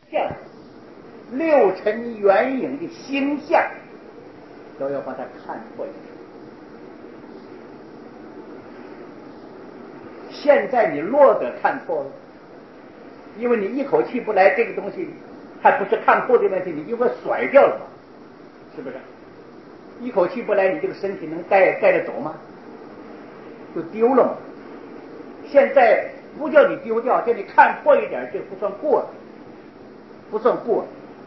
象、六尘缘影的星象，都要把它看破一点。现在你落得看破了，因为你一口气不来，这个东西还不是看破的问题，你就会甩掉了嘛，是不是？一口气不来，你这个身体能带得走吗？就丢了嘛。现在不叫你丢掉，叫你看破一点，这个不算过了，不算过了。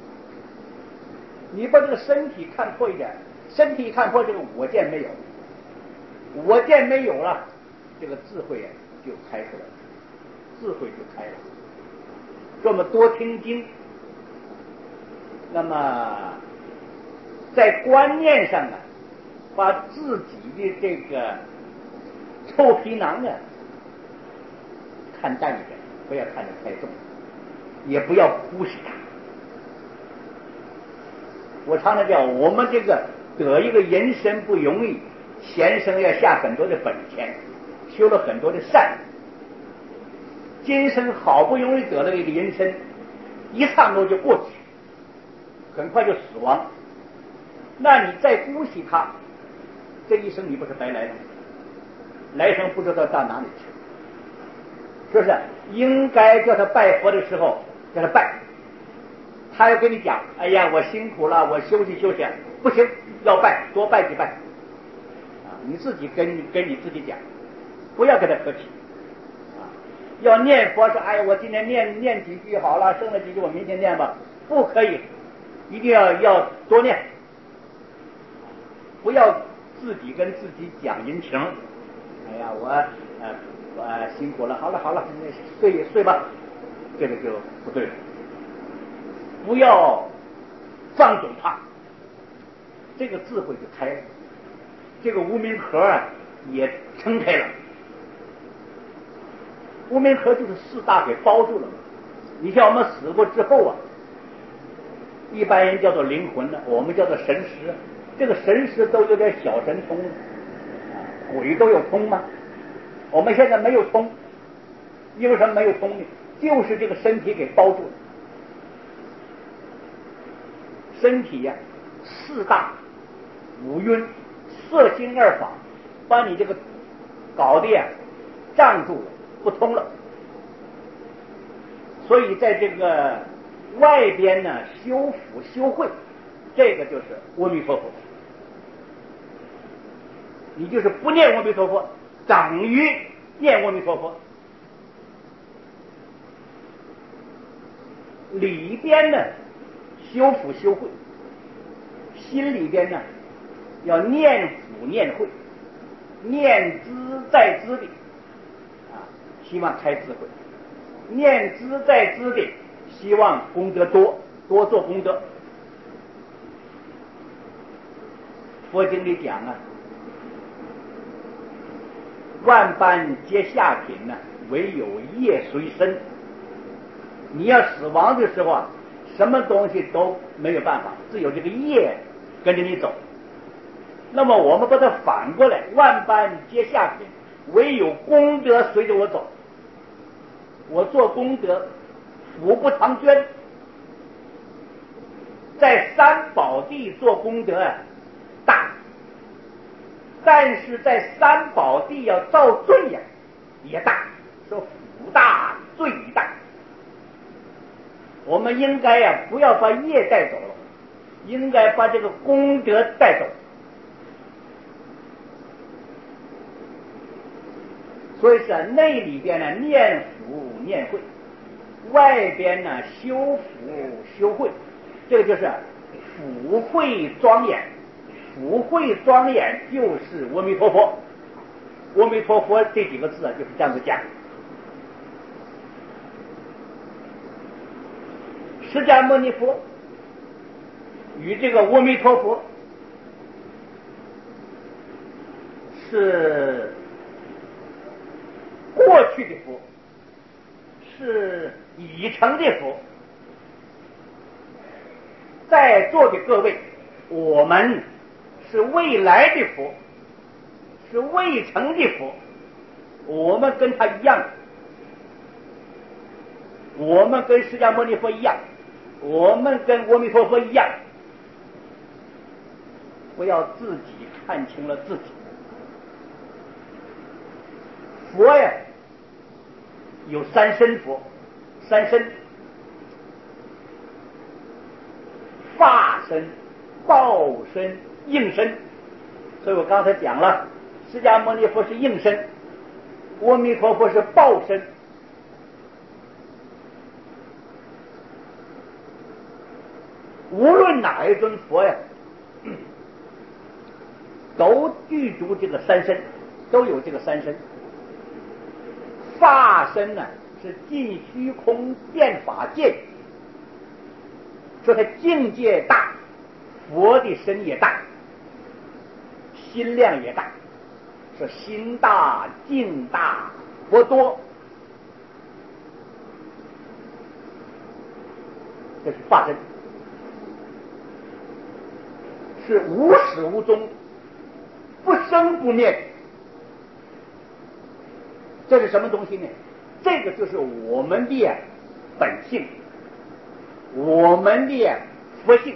你把这个身体看破一点，身体看破，这个我见没有，我见没有了，这个智慧就开出来了，智慧就开了。这么多听经，那么在观念上啊，把自己的这个臭皮囊啊看淡一点，不要看得太重，也不要忽视它。我常常讲，我们这个得一个人身不容易，前生要下很多的本钱，修了很多的善，今生好不容易得了一个人身，一刹那就过去，很快就死亡。那你再姑息他，这一生你不是白来了？来生不知道到哪里去，是不是？应该叫他拜佛的时候叫他拜，他要跟你讲，哎呀，我辛苦了，我休息休息，不行，要拜，多拜几拜啊！你自己跟你自己讲，不要跟他客气啊！要念佛是，哎呀，我今天念几句好了，剩了几句我明天念吧，不可以，一定要多念，不要自己跟自己讲人情。哎呀，我辛苦了，好了，睡吧，这个就不对了。不要放纵他，这个智慧就开了，这个无名盒啊也撑开了。无名盒就是四大给包住了嘛。你像我们死过之后啊，一般人叫做灵魂呢，我们叫做神识。这个神识都有点小神通，鬼都有通吗？我们现在没有通，因为什么没有通呢？就是这个身体给包住了。身体呀，四大五蕴色心二法，把你这个搞的呀障住了，不通了。所以在这个外边呢，修福修慧，这个就是阿弥陀佛。你就是不念阿弥陀佛，等于念阿弥陀佛。里边呢，修福修慧，心里边呢要念福念慧，念兹在兹的啊，希望开智慧；念兹在兹的，希望功德多做功德。佛经里讲啊，万般皆下品呢，唯有业随身。你要死亡的时候啊，什么东西都没有办法，只有这个业跟着你走。那么我们把它反过来，万般皆下品，唯有功德随着我走。我做功德，福不长捐。在三宝地做功德啊，大，但是在三宝地要造罪呀，也大，说福大罪大。我们应该呀，不要把业带走了，应该把这个功德带走。所以是内里边呢念福念慧，外边呢修福修慧，这个就是福慧庄严。福慧庄严就是阿弥陀佛。阿弥陀佛这几个字啊，就是这样子讲。释迦牟尼佛与这个阿弥陀佛是过去的佛，是已成的佛。在座的各位，我们是未来的佛，是未成的佛，我们跟他一样，我们跟释迦牟尼佛一样， 我们跟阿弥陀佛一样，不要自己看清了自己。佛呀，有三身佛，三身：法身、报身、应身。所以我刚才讲了，释迦牟尼佛是应身，阿弥陀佛是报身。无论哪一尊佛呀，都具足这个三身，都有这个三身。法身呢，是尽虚空遍法界，说他境界大，佛的身也大，心量也大，说心大境大佛多，这是法身，是无始无终，不生不灭。这是什么东西呢？这个就是我们的本性，我们的佛性。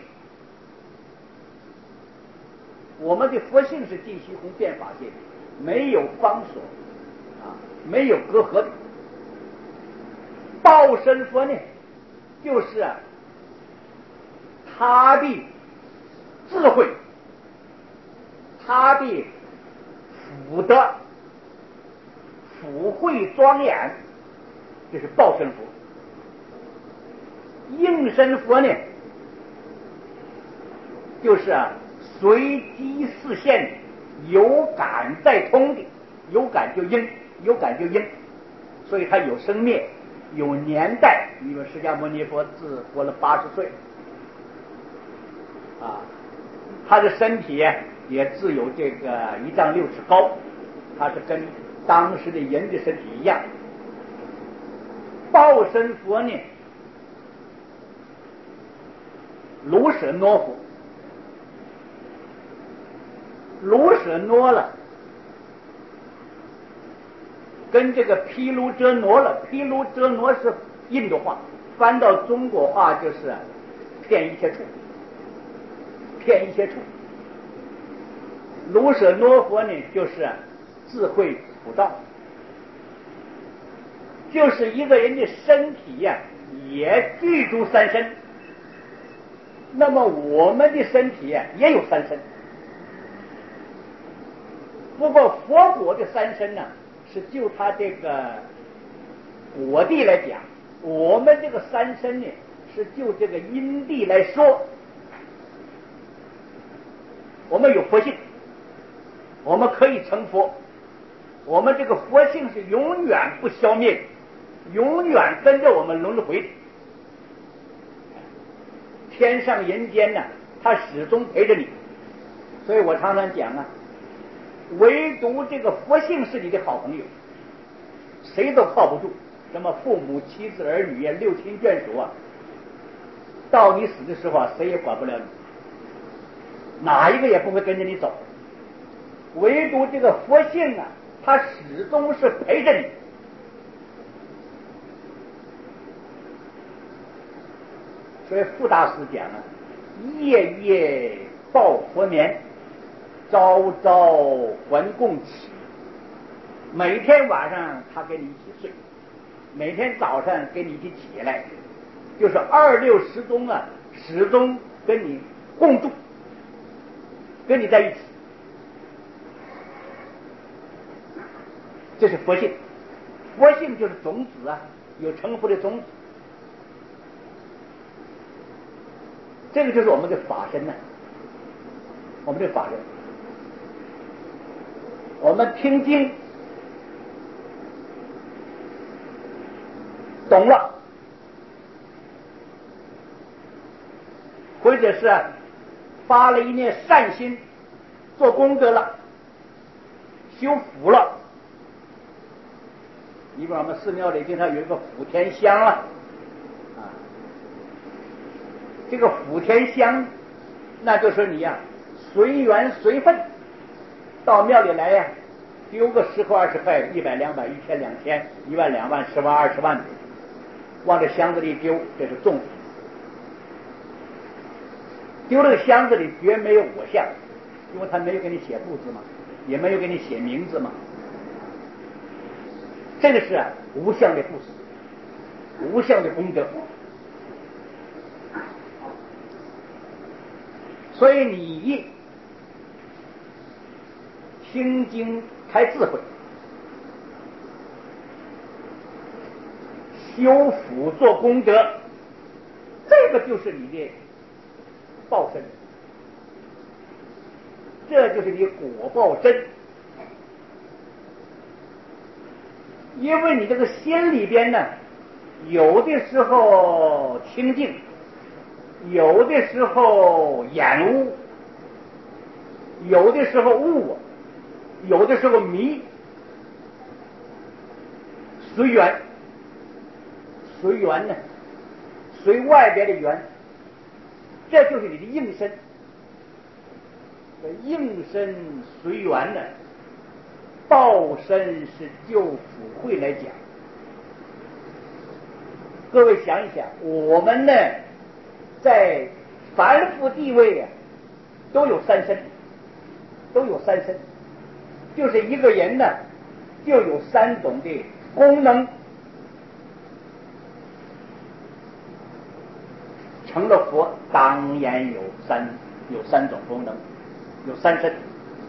我们的佛性是尽虚空遍法界，没有方所没有隔阂的。报身佛呢，就是他的智慧，他的福德，福慧庄严，这是报身佛。应身佛呢，就是随机似现，有感在通的，有感就应，有感就应，所以它有生灭，有年代。因为释迦牟尼佛自活了80岁，他的身体也自有这个1丈6尺高，他是跟当时的人的身体一样。报身佛呢，卢舍那佛，卢舍那了，跟这个毗卢遮那了。毗卢遮那是印度话，翻到中国话就是骗一切处，骗一切处。卢舍那佛呢，就是智慧普照，就是一个人的身体也具足三身。那么我们的身体也有三身，不过佛果的三身呢，是就他这个果地来讲，我们这个三身呢，是就这个因地来说。我们有佛性，我们可以成佛，我们这个佛性是永远不消灭，永远跟着我们轮回的。天上人间呢，它始终陪着你。所以我常常讲唯独这个佛性是你的好朋友，谁都靠不住。什么父母妻子儿女六亲眷属到你死的时候谁也管不了你，哪一个也不会跟着你走。唯独这个佛性它始终是陪着你。所以傅大师讲夜夜报佛眠，朝朝还供起。每天晚上他跟你一起睡，每天早上跟你一起起来，就是26时中始终跟你共住，跟你在一起。这是佛性，佛性就是种子有成佛的种子。这个就是我们的法身我们的法身。我们听经懂了，或者是发了一念善心，做功德了，修福了。你比如我们寺庙里经常有一个福田香这个福田香，那就是你随缘随分到庙里来丢个10块20块，100、200、1000、2000、1万、2万、10万、20万，往这箱子里丢，这是种福。 丢了个箱子里绝没有我相，因为他没有给你写簿子嘛，也没有给你写名字嘛。这个是无相的布施，无相的功德。所以你听经开智慧，修福做功德，这个就是你的报身，这就是你果报真。因为你这个心里边呢，有的时候清净，有的时候眼污，有的时候悟，有的时候迷，随缘。随缘呢，随外边的缘，这就是你的应身。这应身随缘呢，报身是就福慧来讲。各位想一想，我们呢，在凡夫地位啊，都有三身，都有三身，就是一个人呢，就有三种的功能。成了佛，当然有三种功能，有三身。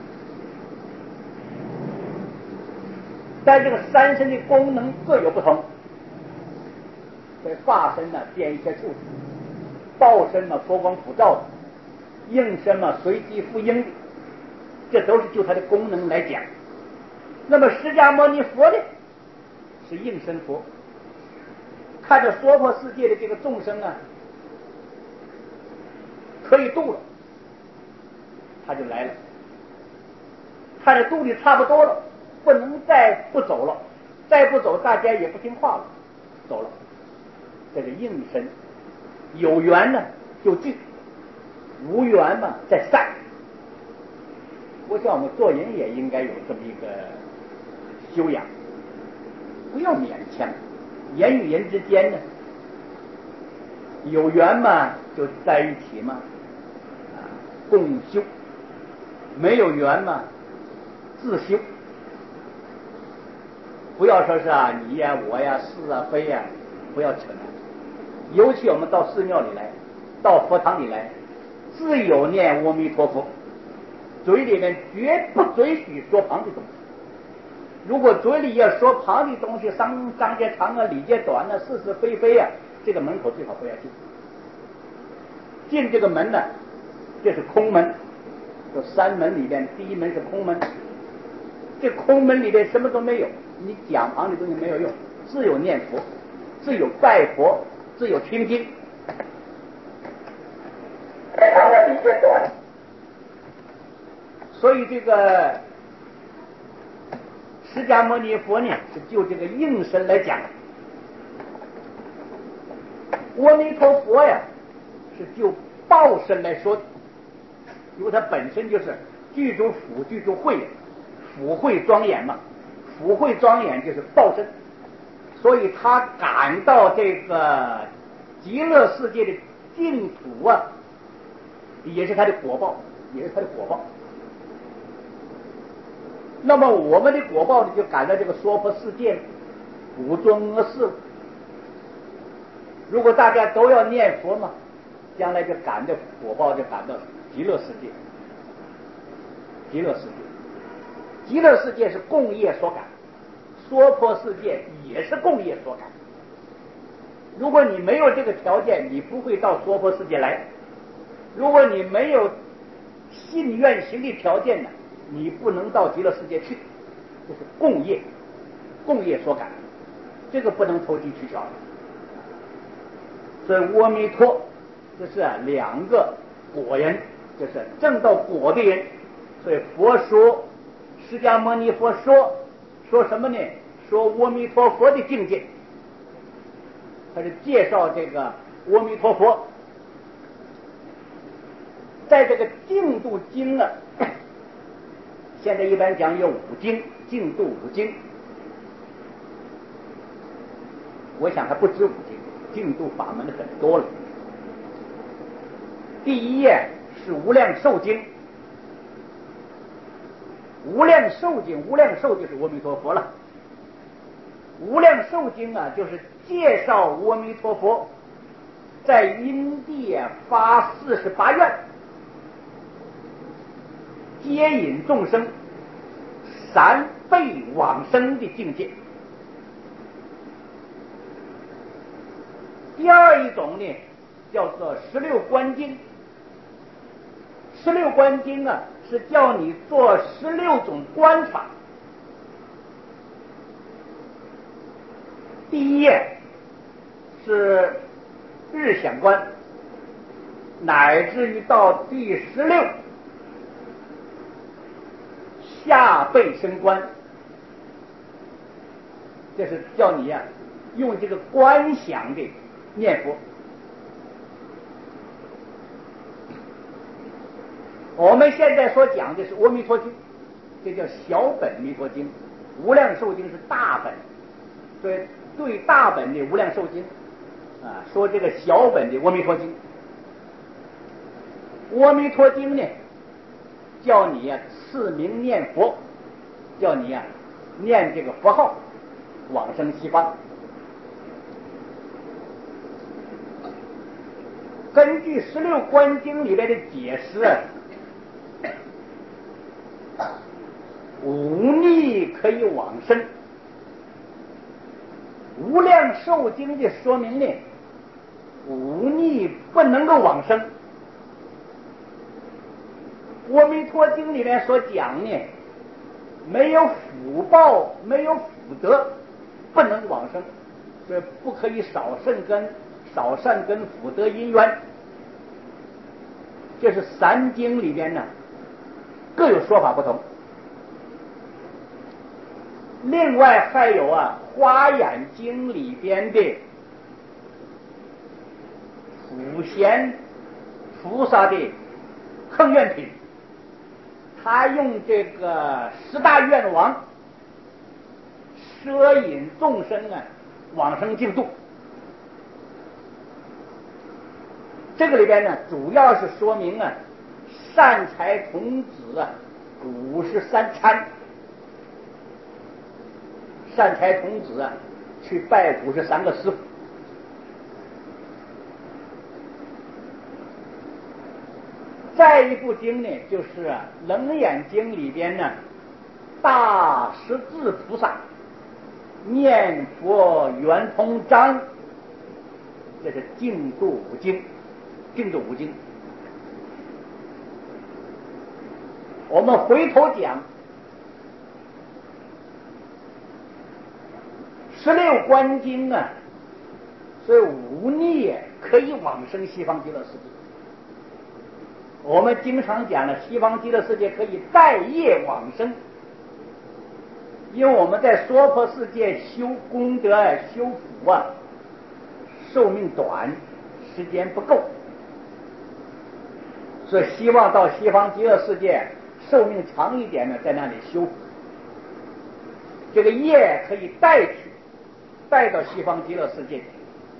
但这个三身的功能各有不同。这化身呢，变一切处，报身嘛，佛光普照的，应身嘛，随机复应的，这都是就它的功能来讲。那么释迦牟尼佛呢，是应身佛，看着娑婆世界的这个众生啊，可以度了，他就来了。看着度的差不多了，不能再不走了，再不走大家也不听话了，走了。这个应身，有缘呢就聚，无缘嘛再散。我想我们做人也应该有这么一个修养，不要勉强。人与人之间呢，有缘嘛就在一起嘛，共修；没有缘嘛自修。不要说是你呀我呀是啊非呀，不要扯。尤其我们到寺庙里来，到佛堂里来，自有念阿弥陀佛，嘴里面绝不准许说旁的东西。如果嘴里要说旁的东西，张节长啊，理节短啊，是是非非啊，这个门口最好不要进。进这个门呢，这是空门。这三门里边，第一门是空门。这空门里边什么都没有，你讲旁的东西没有用，只有念佛，只有拜佛，只有听经。长的理节短。所以这个释迦牟尼佛呢，是就这个应身来讲。阿弥陀佛呀，是就报身来说的，因为它本身就是具足福，具足慧，福慧庄严嘛，福慧庄严就是报身，所以他感到这个极乐世界的净土啊，也是他的果报，也是他的果报。那么我们的果报呢，就感到这个娑婆世界五浊恶世。如果大家都要念佛嘛，将来就感的果报就感到极乐世界。极乐世界，极乐世界是共业所感，娑婆世界也是共业所感。如果你没有这个条件，你不会到娑婆世界来；如果你没有信愿行的条件呢，你不能到极乐世界去。这是共业，共业所感，这个不能投机取巧。所以阿弥陀这是两个果人，就是证到果的人。所以佛说，释迦牟尼佛说什么呢？说阿弥陀佛的境界，他是介绍这个阿弥陀佛。在这个净度经呢，现在一般讲有5经，净度5经。我想它不止5经，净度法门很多了。 第一页是无量寿经，无量寿经，无量寿就是阿弥陀佛了。无量寿经啊，就是介绍阿弥陀佛在因地发48愿，接引众生3倍往生的境界。第二一种呢，叫做16观经。16观经啊，是叫你做16种观法。第一页是日想观，乃至于到第16下辈生观，这是叫你啊用这个观想的念佛。我们现在所讲的是阿弥陀经，这叫小本弥陀经，无量寿经是大本，所以对大本的无量寿经啊，说这个小本的阿弥陀经。阿弥陀经呢，叫你啊赐名念佛，叫你啊念这个佛号往生西方。根据16观经里面的解释啊，无逆可以往生。无量寿经的说明呢，无逆不能够往生。阿弥陀经里面所讲呢，没有福报，没有福德，不能往生，所以不可以少善根福德因缘。这是3经里边呢各有说法不同。另外还有啊华严经里边的普贤菩萨的恒愿品，他用这个10大愿王摄引众生啊往生净土。这个里边呢主要是说明啊善财童子啊53参，善财童子啊去拜53个师傅。再一部经呢，就是楞严经里边呢大十字菩萨念佛圆通章，这是净土五经。净土五经，我们回头讲16观经啊，所以无逆可以往生西方极乐世界。我们经常讲了，西方极乐世界可以带业往生，因为我们在娑婆世界修功德修福啊，寿命短，时间不够，所以希望到西方极乐世界寿命长一点呢，在那里修福，这个业可以带到西方极乐世界。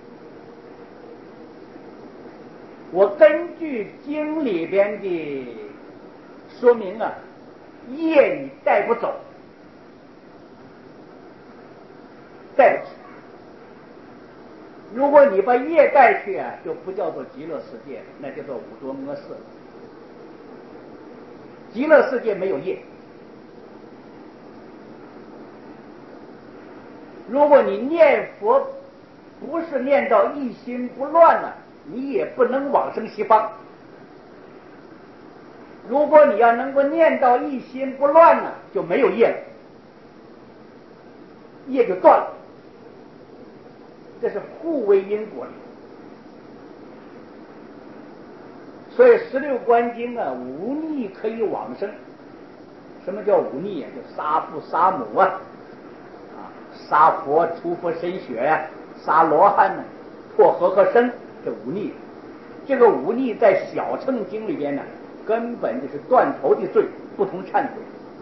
我根据经里边的说明啊，业你带不走，带不去。如果你把业带去啊，就不叫做极乐世界，那叫做五浊恶世。极乐世界没有业。如果你念佛不是念到一心不乱了，你也不能往生西方。如果你要能够念到一心不乱了，就没有业了，业就断了。这是互为因果的。所以16观经啊，无逆可以往生。什么叫无逆啊？就杀父杀母啊，杀佛出佛身血呀，杀罗汉呢，破和合身，这无逆。这个无逆在小乘经里边呢，根本就是断头的罪，不同忏悔。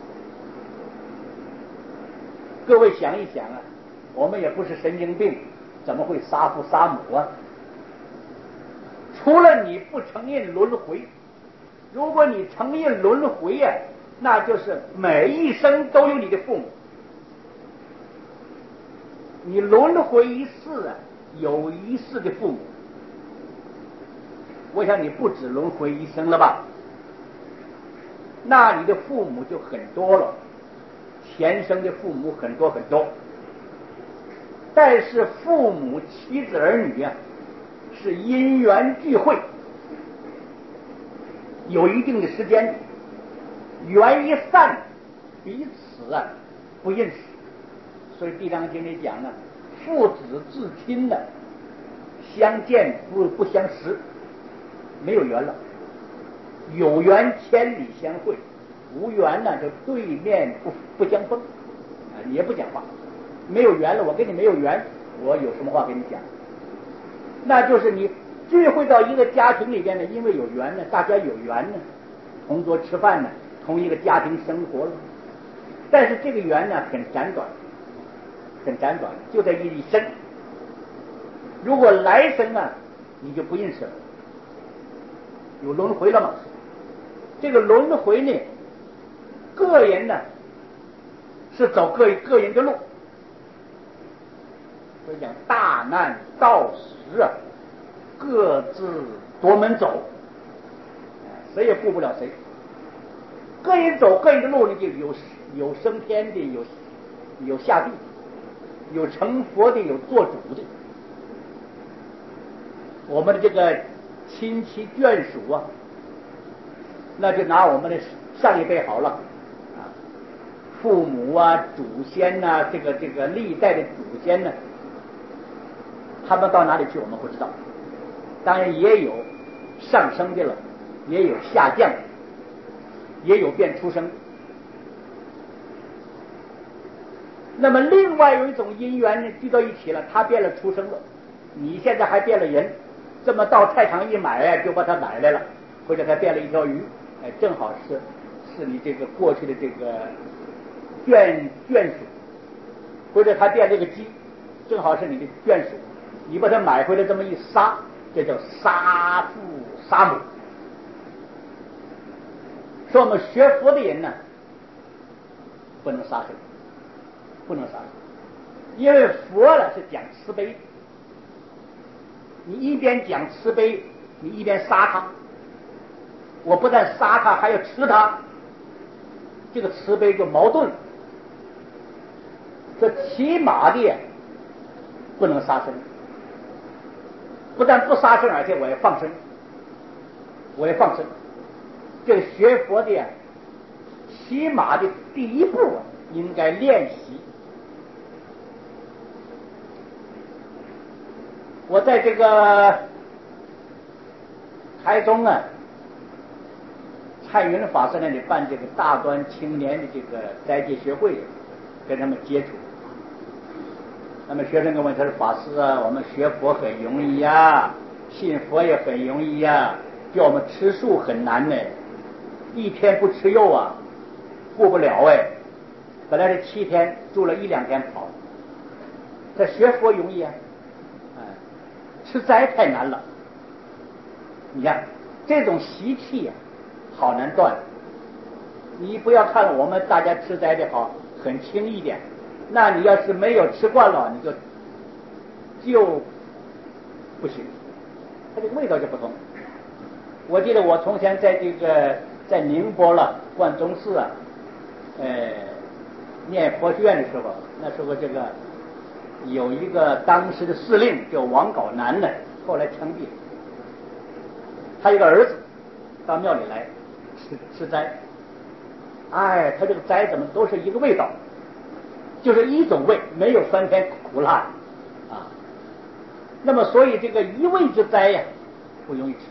各位想一想啊，我们也不是神经病，怎么会杀父杀母啊？ 除了你不承认轮回，如果你承认轮回呀，那就是每一生都有你的父母。你轮回一世啊，有一世的父母。我想你不止轮回一生了吧？那你的父母就很多了，前生的父母很多很多。但是父母、妻子、儿女啊，是因缘聚会，有一定的时间，缘一散，彼此啊不认识。所以《地藏经》里讲呢，父子至亲呢，相见不相识，没有缘了。有缘千里相会，无缘呢就对面不相逢，也不讲话。没有缘了，我跟你没有缘，我有什么话跟你讲？那就是你聚会到一个家庭里边呢，因为有缘呢，大家有缘呢，同桌吃饭呢，同一个家庭生活了。但是这个缘呢很辗短，很辗短，就在一生。如果来生啊，你就不认识了，有轮回了嘛。这个轮回呢，个人呢是走个人的路。所以讲大难到时啊，各自夺门走，谁也顾不了谁。个人走个人的路呢，就有升天的，有下地，有成佛的，有做主的。我们的这个亲戚眷属啊，那就拿我们的上一辈好了啊，父母啊、祖先呐、这个历代的祖先呢，他们到哪里去我们不知道。当然也有上升的了，也有下降的，也有变出生。那么另外有一种因缘呢，聚到一起了，他变了出生了，你现在还变了人，这么到菜场一买就把它买来了，或者他变了一条鱼，正好是你这个过去的这个眷属，或者他变这个鸡，正好是你的眷属，你把它买回来这么一杀，这叫杀父杀母。说我们学佛的人呢，不能杀生，不能杀生，因为佛呢是讲慈悲，你一边讲慈悲，你一边杀他，我不但杀他，还要吃他，这个慈悲就矛盾。这起码的不能杀生，不但不杀生，而且我要放生，我要放生。这个学佛的起码的第一步应该练习。我在这个台中啊，蔡云法师那里办这个大专青年的这个斋戒学会，跟他们接触。那么学生跟我说：“法师啊，我们学佛很容易呀，信佛也很容易呀，叫我们吃素很难呢，一天不吃肉啊，过不了哎。本来是7天，住了1-2天跑。这学佛容易啊，吃斋太难了。你看这种习气啊，好难断。你不要看我们大家吃斋的好，很轻易点。那你要是没有吃惯了，你就不行，它这个味道就不同。我记得我从前在这个在宁波了观中寺啊，念佛学院的时候，那时候这个有一个当时的司令叫王杲南呢，后来枪毙了。他有个儿子到庙里来吃斋，他这个斋怎么都是一个味道，就是一种味，没有酸甜苦辣啊。那么所以这个一味之斋呀，不容易吃。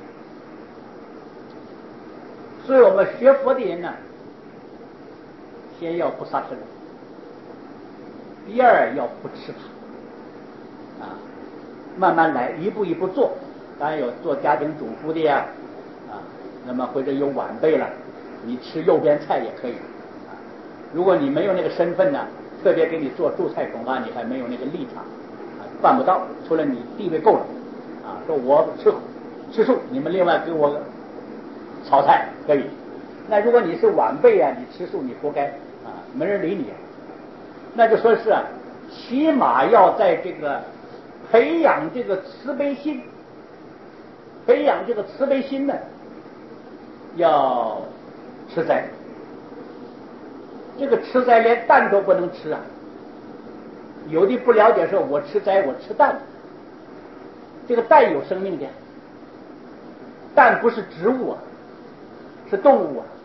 所以我们学佛的人呢，先要不杀生，第二要不吃它，慢慢来，一步一步做。当然有做家庭主妇的呀，那么或者有晚辈了，你吃肉边菜也可以。如果你没有那个身份呢，特别给你做助菜，恐怕你还没有那个立场，办不到。除了你地位够了，说我吃素，你们另外给我炒菜可以。那如果你是晚辈啊，你吃素你活该啊，没人理你。那就说是啊，起码要在这个培养这个慈悲心，培养这个慈悲心呢，要吃斋。这个吃斋连蛋都不能吃啊！有的不了解说，我吃斋，我吃蛋。这个蛋有生命的，蛋不是植物啊，是动物啊，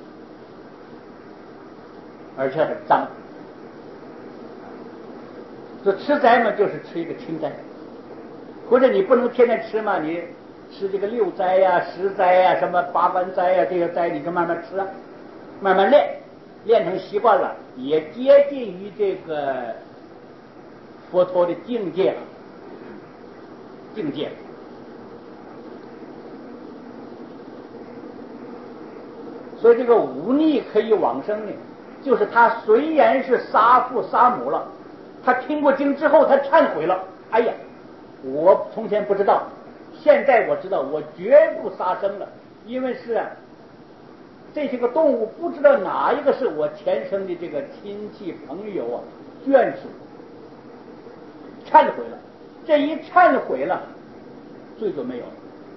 而且很脏。说吃斋嘛，就是吃一个清斋，或者你不能天天吃嘛，你吃这个六斋呀、十斋呀、什么八关斋呀，这些斋你就慢慢吃啊，慢慢练成习惯了，也接近于这个佛陀的境界了。所以这个忤逆可以往生呢，就是他虽然是杀父杀母了，他听过经之后他忏悔了，哎呀，我从前不知道，现在我知道，我绝不杀生了，因为是这些个动物不知道哪一个是我前生的这个亲戚朋友啊眷属，忏悔了，这一忏悔了，罪就没有了，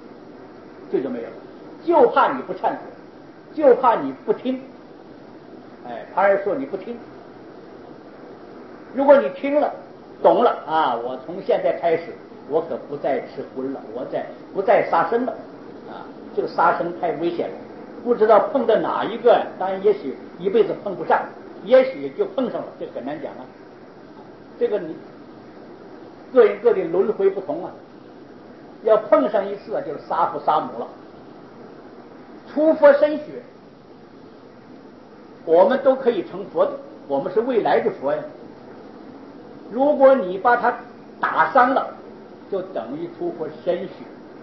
就怕你不忏悔，就怕你不听，旁人说你不听，如果你听了懂了啊，我从现在开始我可不再吃荤了，我不再杀生了啊，这个杀生太危险了，不知道碰到哪一个，当然也许一辈子碰不上，也许就碰上了，这很难讲啊。这个你各人各的轮回不同啊，要碰上一次啊，就是杀父杀母了。出佛身血，我们都可以成佛的，我们是未来的佛呀。如果你把它打伤了，就等于出佛身血。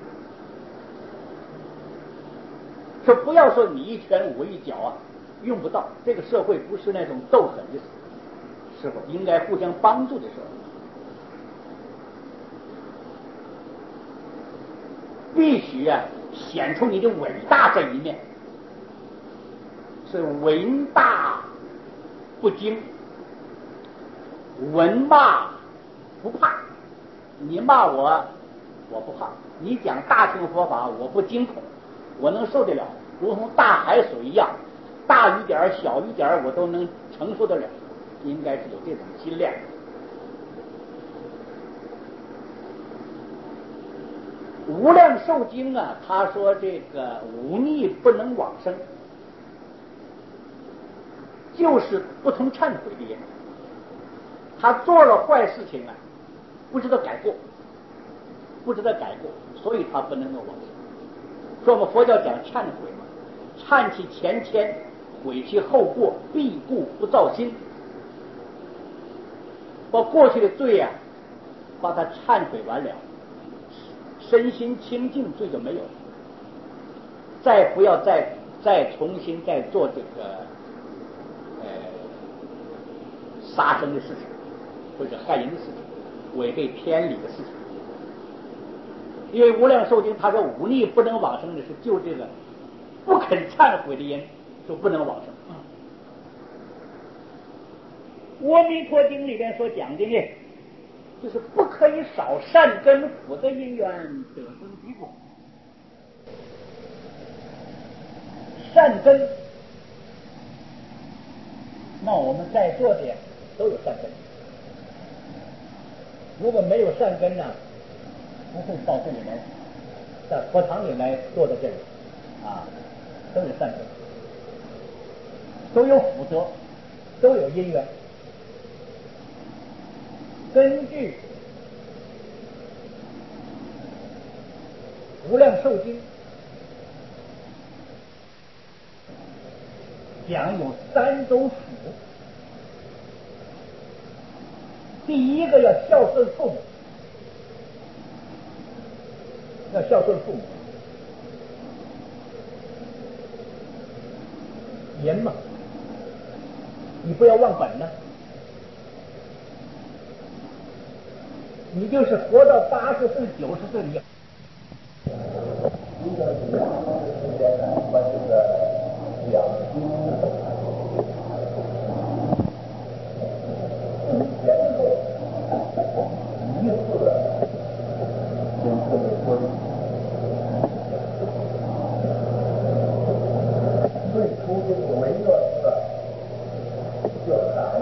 说不要说你一拳我一脚啊，用不到。这个社会不是那种斗狠的时候，应该互相帮助的时候。必须啊，显出你的伟大这一面，是文大不惊，文骂不怕。你骂我，我不怕；你讲大乘佛法，我不惊恐，我能受得了，如同大海水一样，大一点小一点我都能承受得了，应该是有这种心量。无量寿经啊，他说这个忤逆不能往生，就是不通忏悔的人，他做了坏事情啊，不知道改过，所以他不能够往生。说我们佛教讲忏悔嘛，忏其前愆，悔其后过，必故不造新。把过去的罪啊，把它忏悔完了，身心清净，罪就没有了。再不要再重新再做这个杀生的事情，或者害人的事情，违背天理的事情。因为无量寿经他说忤逆不能往生的是就这个不肯忏悔的人就不能往生。阿弥陀经里边所讲的呢，就是不可以少善根福德因缘得生彼果。善根，那我们在座的都有善根，如果没有善根呢，不会到这里来，在佛堂里来坐在这里啊，都有善根，都有福德，都有因缘。根据无量寿经讲有3种福，第一个要孝顺父母，人嘛，你不要忘本呢。你就是活到80岁、90岁， 监测的监测的说